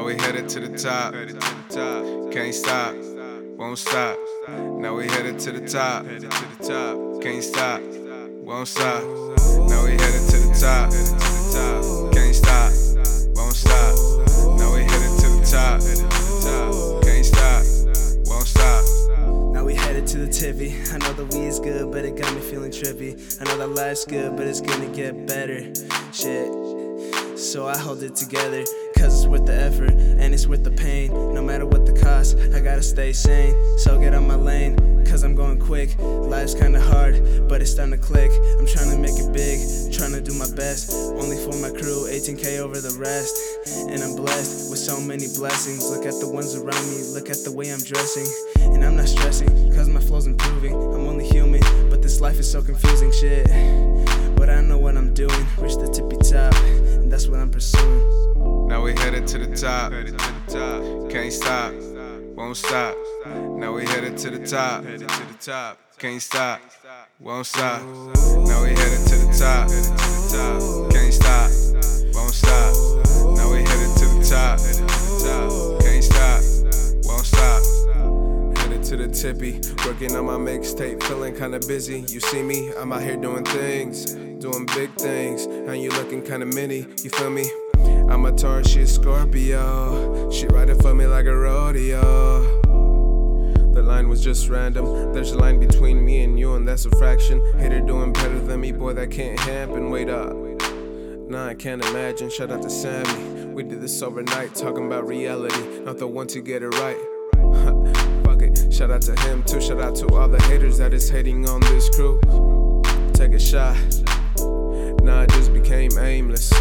Now we headed to the top. Can't stop, won't stop. Now we headed to the top. Can't stop, won't stop. Now we headed to the top. Can't stop, won't stop. Now we headed to the top. Can't stop, won't stop. Now we headed to the tippy. I know the weed's good, but it got me feeling trippy. I know that life's good, but it's gonna get better. Shit. So I hold it together, cause it's worth the effort, and it's worth the pain. No matter what the cost, I gotta stay sane. So get on my lane, cause I'm going quick. Life's kinda hard, but it's starting to click. I'm trying to make it big, trying to do my best. Only for my crew, 18K over the rest. And I'm blessed with so many blessings. Look at the ones around me, look at the way I'm dressing. And I'm not stressing, cause my flow's improving. I'm only human, but this life is so confusing, shit. But I know what I'm doing, reach the tippy top, and that's what I'm pursuing. Now we headed to the top. Can't stop, won't stop. Now we headed to the top. Can't stop, won't stop. Now we headed to the top. Can't stop, won't stop. Now we headed to the top. Can't stop, won't stop. Headed to the tippy, working on my mixtape, feeling kinda busy. You see me, I'm out here doing things, doing big things. And you looking kinda mini, you feel me? I'm a Taurus, she a Scorpio. She riding for me like a rodeo. The line was just random. There's a line between me and you, and that's a fraction. Hater doing better than me, boy, that can't happen. Wait up. Nah, I can't imagine. Shout out to Sammy. We did this overnight, talking about reality. Not the one to get it right. Fuck it. Shout out to him too. Shout out to all the haters that is hating on this crew. Take a shot. Nah, it just became aimless.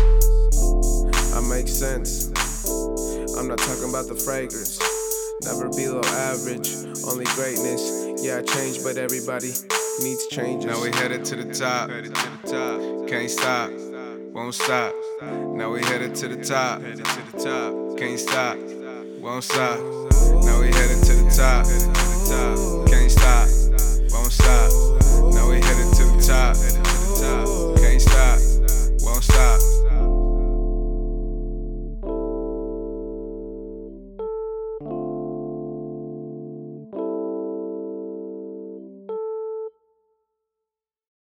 I make sense. I'm not talking about the fragrance. Never below average, only greatness. Yeah, I changed, but everybody needs changes. Now we headed to the top. Can't stop, won't stop. Now we headed to the top. Can't stop, won't stop. Now we headed to the top. Can't stop, won't stop. Now we headed to the top. Can't stop.